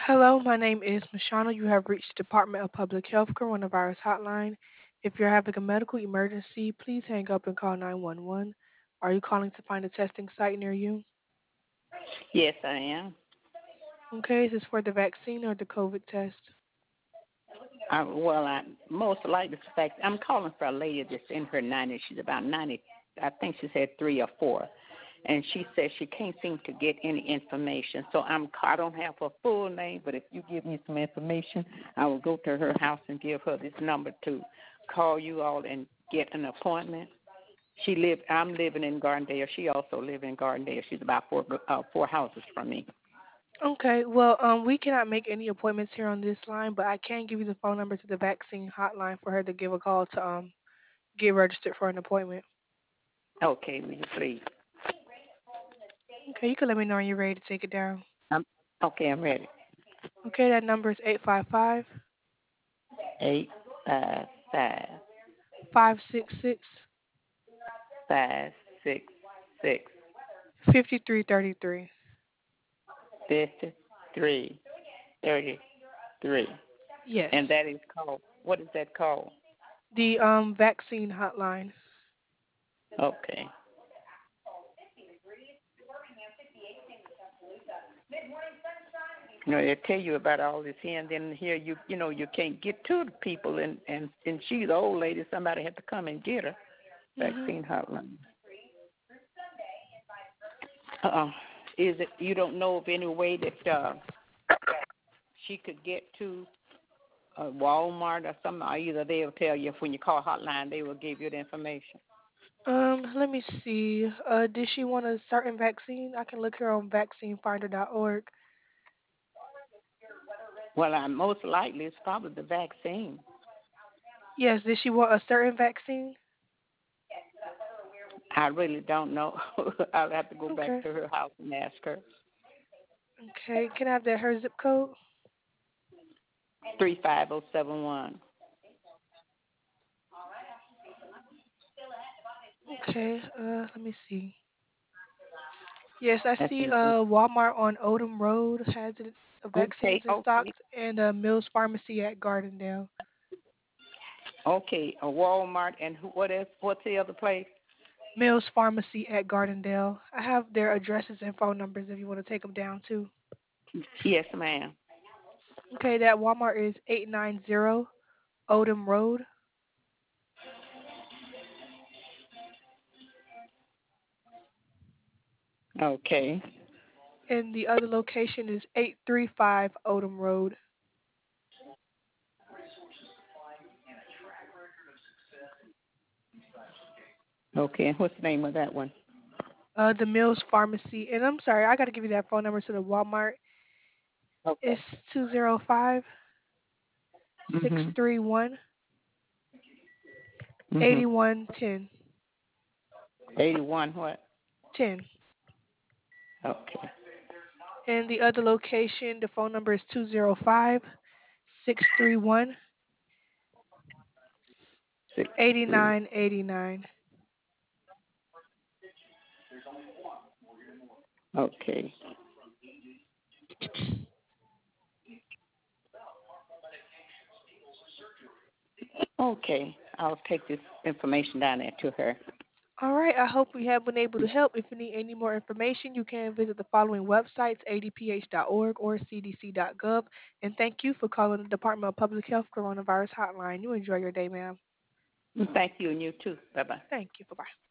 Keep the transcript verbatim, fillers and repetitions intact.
Hello, my name is Mashana. You have reached the Department of Public Health Coronavirus Hotline. If you're having a medical emergency, please hang up and call nine one one. Are you calling to find a testing site near you? Yes, I am. Okay, is this for the vaccine or the COVID test? I, well, I most likely suspect I'm calling for a lady that's in her nineties. She's about ninety. I think she said three or four, and she says she can't seem to get any information. So I'm I don't have her full name, but if you give me some information, I will go to her house and give her this number to call you all and get an appointment. She live. I'm living in Gardendale. She also lives in Gardendale. She's about four uh, four houses from me. Okay, well, um, we cannot make any appointments here on this line, but I can give you the phone number to the vaccine hotline for her to give a call to um get registered for an appointment. Okay, will you please? Okay, you can let me know when you're ready to take it down. I'm, okay, I'm ready. Okay, that number is eight five five, Eight five five five six six, five six six five three three three. fifty three thirty three. Yes, And that is called, what is that called? the um vaccine hotline. Okay. You know, they tell you about all this here, and then here you you know you can't get to the people, and and and she's an old lady. Somebody had to come and get her. Mhm. Vaccine hotline. Uh, is it you don't know of any way that uh, she could get to uh, Walmart or something? Or either they'll tell you when you call hotline, they will give you the information. Um, let me see. Uh, did she want a certain vaccine? I can look her on vaccine finder dot org. Well, I, most likely it's probably the vaccine. Yes, did she want a certain vaccine? I really don't know. I'll have to go back Okay. to her house and ask her. Okay. Can I have that her zip code? Three five zero seven one. Okay. Uh, let me see. Yes, I That's see. in, Uh, Walmart on Odom Road has it, uh, okay, vaccines in okay, stocks, and uh, Mills Pharmacy at Gardendale. okay. A Walmart and who, what else? What's the other place? Mills Pharmacy at Gardendale. I have their addresses and phone numbers if you want to take them down too. Yes, ma'am. Okay, that Walmart is eight nine zero Odom Road. Okay, And the other location is eight three five Odom Road. okay. And what's the name of that one? Uh, the Mills Pharmacy. And I'm sorry, I got to give you that phone number to the Walmart. Okay. It's two zero five, six Mhm. three one, Mhm. eight one one zero. Eighty-one. What? ten. Okay. And the other location, the phone number is two zero five, six three one, Six eight three. nine eight nine. Okay. Okay. I'll take this information down there to her. All right, I hope we have been able to help. If you need any more information, you can visit the following websites, a d p h dot org or c d c dot gov. And thank you for calling the Department of Public Health Coronavirus Hotline. You enjoy your day, ma'am. Thank you, and you too. Bye bye. Thank you. Bye-bye.